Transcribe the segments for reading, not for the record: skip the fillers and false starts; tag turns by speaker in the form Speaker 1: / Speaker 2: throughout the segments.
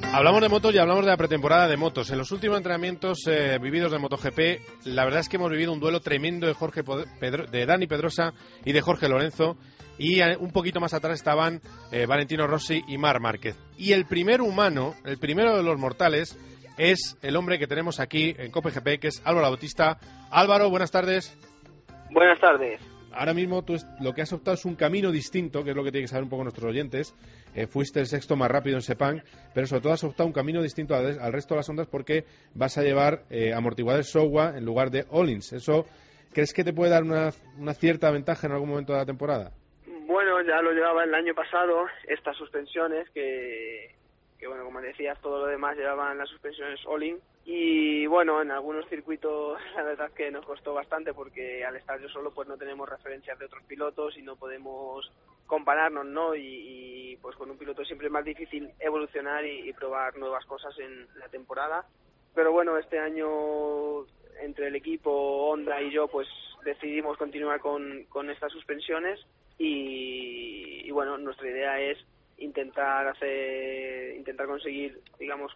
Speaker 1: Hablamos de motos y hablamos de la pretemporada de motos. En los últimos entrenamientos vividos de MotoGP, la verdad es que hemos vivido un duelo tremendo de Dani Pedrosa y de Jorge Lorenzo, y un poquito más atrás estaban Valentino Rossi y Marc Márquez. Y el primer humano, el primero de los mortales, es el hombre que tenemos aquí en COPE-GP, que es Álvaro Bautista. Álvaro, buenas tardes.
Speaker 2: Buenas tardes.
Speaker 1: Ahora mismo tú lo que has optado es un camino distinto, que es lo que tienen que saber un poco nuestros oyentes. Fuiste el sexto más rápido en Sepang, pero sobre todo has optado un camino distinto al resto de las ondas porque vas a llevar amortiguadores Showa en lugar de Öhlins. ¿Eso crees que te puede dar una cierta ventaja en algún momento de la temporada?
Speaker 2: Bueno, ya lo llevaba el año pasado, estas suspensiones que bueno, como decías, todo lo demás llevaban las suspensiones Öhlins. Y bueno, en algunos circuitos la verdad que nos costó bastante porque al estar yo solo pues no tenemos referencias de otros pilotos y no podemos compararnos, ¿no? Y pues con un piloto siempre es más difícil evolucionar y probar nuevas cosas en la temporada. Pero bueno, este año entre el equipo, Honda y yo, pues decidimos continuar con estas suspensiones y bueno, nuestra idea es intentar conseguir, digamos,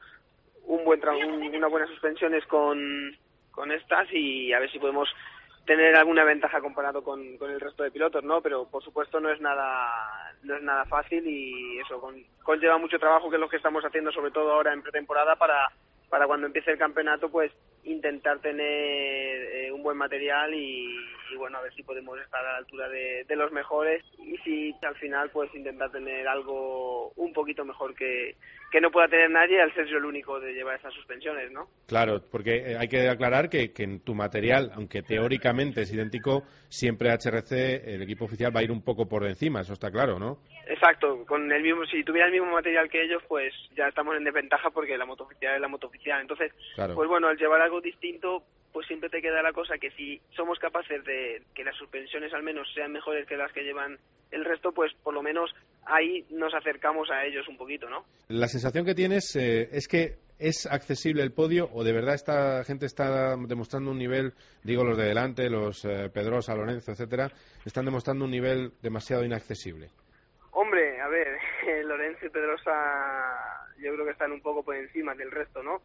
Speaker 2: unas buenas suspensiones con estas y a ver si podemos tener alguna ventaja comparado con el resto de pilotos, ¿no? Pero por supuesto no es nada fácil y eso conlleva mucho trabajo, que es lo que estamos haciendo sobre todo ahora en pretemporada para cuando empiece el campeonato pues intentar tener un buen material y bueno, a ver si podemos estar a la altura de los mejores y si al final pues intentar tener algo un poquito mejor que no pueda tener nadie al ser yo el único de llevar esas suspensiones, ¿no?
Speaker 1: Claro, porque hay que aclarar que en tu material, aunque teóricamente es idéntico, siempre HRC, el equipo oficial, va a ir un poco por encima, eso está claro, ¿no?
Speaker 2: Exacto, si tuviera el mismo material que ellos, pues ya estamos en desventaja porque la moto oficial es la moto oficial. Entonces, claro, pues bueno, al llevar algo distinto, pues siempre te queda la cosa que si somos capaces de que las suspensiones al menos sean mejores que las que llevan el resto, pues por lo menos ahí nos acercamos a ellos un poquito, ¿no?
Speaker 1: La sensación que tienes es que ¿es accesible el podio o de verdad esta gente está demostrando un nivel, digo los de delante, los Pedrosa, Lorenzo, etcétera, están demostrando un nivel demasiado inaccesible?
Speaker 2: Hombre, a ver, Lorenzo y Pedrosa yo creo que están un poco por encima del resto, ¿no?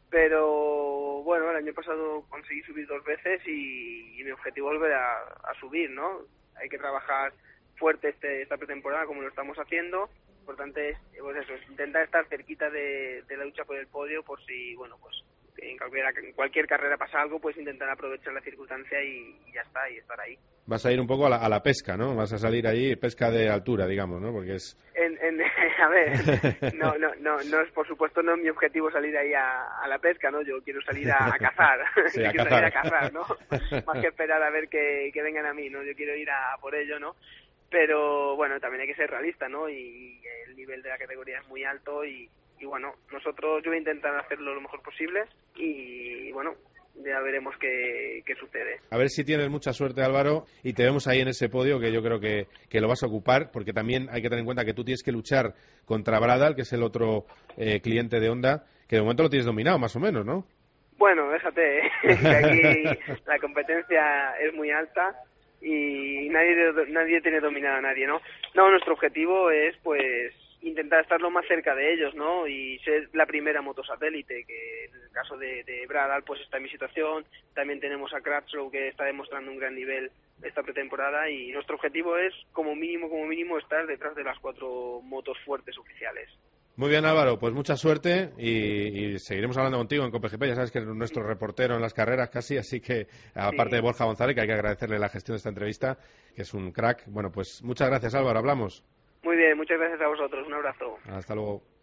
Speaker 2: Pero bueno, el año pasado conseguí subir 2 veces y mi objetivo es volver a subir, ¿no? Hay que trabajar fuerte esta pretemporada como lo estamos haciendo. Lo importante es pues eso, intentar estar cerquita de la lucha por el podio por si, bueno, pues en cualquier carrera pasa algo, pues intentar aprovechar la circunstancia y ya está, y estar ahí.
Speaker 1: Vas a ir un poco a la pesca, ¿no? Vas a salir ahí, pesca de altura, digamos, ¿no? Porque es...
Speaker 2: A ver, no es, por supuesto, no es mi objetivo salir ahí a la pesca, ¿no? Yo quiero salir a cazar,
Speaker 1: sí,
Speaker 2: quiero salir a cazar, ¿no? Más que esperar a ver que vengan a mí, ¿no? Yo quiero ir a por ello, ¿no? Pero bueno, también hay que ser realista, ¿no? Y el nivel de la categoría es muy alto y bueno, yo voy a intentar hacerlo lo mejor posible y bueno, ya veremos qué sucede.
Speaker 1: A ver si tienes mucha suerte, Álvaro, y te vemos ahí en ese podio que yo creo que lo vas a ocupar, porque también hay que tener en cuenta que tú tienes que luchar contra Bradal, que es el otro cliente de Honda, que de momento lo tienes dominado más o menos, ¿no?
Speaker 2: Bueno, déjate, que aquí la competencia es muy alta y nadie tiene dominado a nadie, ¿no? No, nuestro objetivo es pues intentar estar lo más cerca de ellos, ¿no? Y ser la primera motosatélite, que en el caso de Bradal pues está en mi situación. También tenemos a Crutchlow, que está demostrando un gran nivel esta pretemporada y nuestro objetivo es como mínimo estar detrás de las 4 motos fuertes oficiales.
Speaker 1: Muy bien, Álvaro, pues mucha suerte y seguiremos hablando contigo en COPE-GP. Ya sabes que eres nuestro reportero en las carreras casi, así que aparte de Borja González, que hay que agradecerle la gestión de esta entrevista, que es un crack. Bueno, pues muchas gracias, Álvaro, hablamos.
Speaker 2: Muy bien, muchas gracias a vosotros, un abrazo.
Speaker 1: Hasta luego.